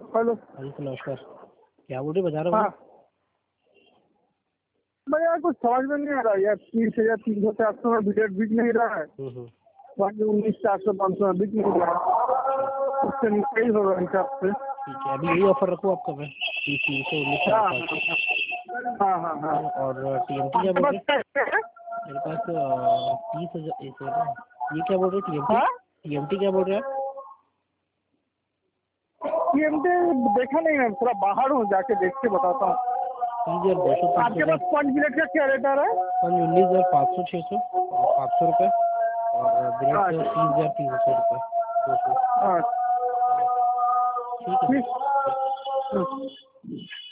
Hello. हाँ जी sir, नमस्कार। क्या बोल रहे बाजार में? हाँ मैं यार कुछ समझ में नहीं आ रहा यार, 30,300 400 में बिकेट बिक नहीं रहा है, बाकी 19,400 500 में बिक नहीं रहा है, उससे नीचे ही होगा हिसाब से। ठीक है, अभी यही ऑफर रखूँ आपका मैं, 30 319 हाँ हाँ हाँ। और टीएमटी क्या बोल रहे हैं? मेरे पास 30,000। एक मिनट, ये क्या बोल रहे हैं? टीएमटी क्या बोल रहे हैं? टीएमटी देखा नहीं है, थोड़ा बाहर हूँ, जाके देख के बताता हूँ। 30,230 आपके पास 5 मिनट का क्या रेट आ रहा है? 19,500 600 और 500 रुपये और बिलेट 30,300 रुपये 200। हाँ ठीक है। ठीक।